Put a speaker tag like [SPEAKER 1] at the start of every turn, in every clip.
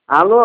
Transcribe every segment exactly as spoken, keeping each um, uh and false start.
[SPEAKER 1] Alô?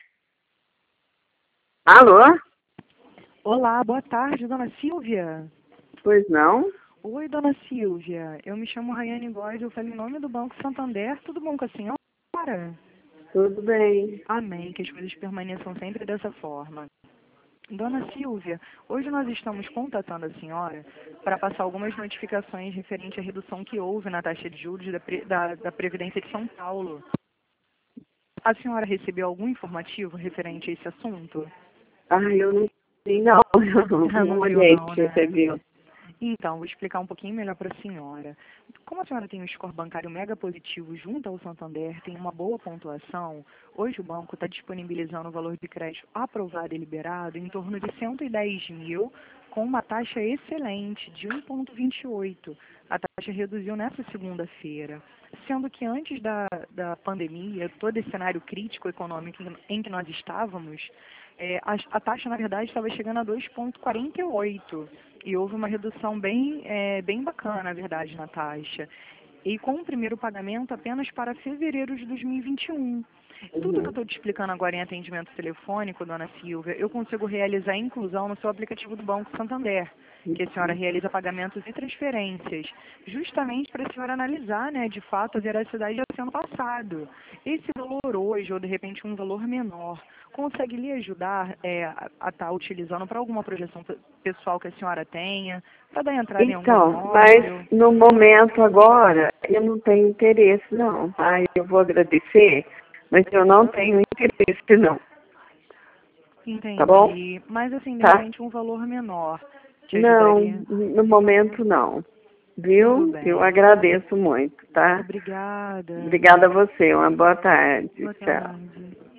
[SPEAKER 1] Alô?
[SPEAKER 2] Olá, boa tarde, dona Silvia.
[SPEAKER 1] Pois não?
[SPEAKER 2] Oi, dona Silvia. Eu me chamo Rayane Góes, eu falo em nome do Banco Santander. Tudo bom com a senhora?
[SPEAKER 1] Tudo bem.
[SPEAKER 2] Amém, que as coisas permaneçam sempre dessa forma. Dona Silvia, hoje nós estamos contatando a senhora para passar algumas notificações referente à redução que houve na taxa de juros da, Pre- da, da Previdência de São Paulo. A senhora recebeu algum informativo referente a esse assunto?
[SPEAKER 1] Ai, eu não sei, não. Eu não,
[SPEAKER 2] Ah,
[SPEAKER 1] não
[SPEAKER 2] não viu
[SPEAKER 1] olhei
[SPEAKER 2] não,
[SPEAKER 1] se você
[SPEAKER 2] né?
[SPEAKER 1] viu.
[SPEAKER 2] Então, vou explicar um pouquinho melhor para a senhora. Como a senhora tem um score bancário mega positivo junto ao Santander, tem uma boa pontuação, hoje o banco está disponibilizando o valor de crédito aprovado e liberado em torno de cento e dez mil, com uma taxa excelente de um vírgula vinte e oito. A taxa reduziu nessa segunda-feira, sendo que antes da, da pandemia, todo esse cenário crítico econômico em que nós estávamos, é, a, a taxa, na verdade, estava chegando a dois vírgula quarenta e oito. E houve uma redução bem, é, bem bacana, na verdade, na taxa. E com o primeiro pagamento apenas para fevereiro de dois mil e vinte e um. Tudo que eu
[SPEAKER 1] Uhum.
[SPEAKER 2] estou te explicando agora em atendimento telefônico, dona Silvia, eu consigo realizar a inclusão no seu aplicativo do Banco Santander, que a senhora realiza pagamentos e transferências, justamente para a senhora analisar, né, de fato, a veracidade do ano passado. Esse valor hoje, ou de repente um valor menor, consegue lhe ajudar é, a estar utilizando para alguma projeção pe- pessoal que a senhora tenha, para dar entrada em algum
[SPEAKER 1] Então,
[SPEAKER 2] imóvel?
[SPEAKER 1] mas no momento agora, eu não tenho interesse, não. Tá? Eu vou agradecer, mas eu não tenho interesse, não. Tá bom?
[SPEAKER 2] Entendi. Mas assim, de
[SPEAKER 1] Tá?
[SPEAKER 2] repente um valor menor te
[SPEAKER 1] Não,
[SPEAKER 2] ajudaria?
[SPEAKER 1] no momento não.
[SPEAKER 2] Tudo
[SPEAKER 1] Viu? Eu
[SPEAKER 2] bem.
[SPEAKER 1] agradeço muito, tá?
[SPEAKER 2] Obrigada.
[SPEAKER 1] Obrigada a você. Uma boa tarde.
[SPEAKER 2] Boa
[SPEAKER 1] Tchau.
[SPEAKER 2] tarde.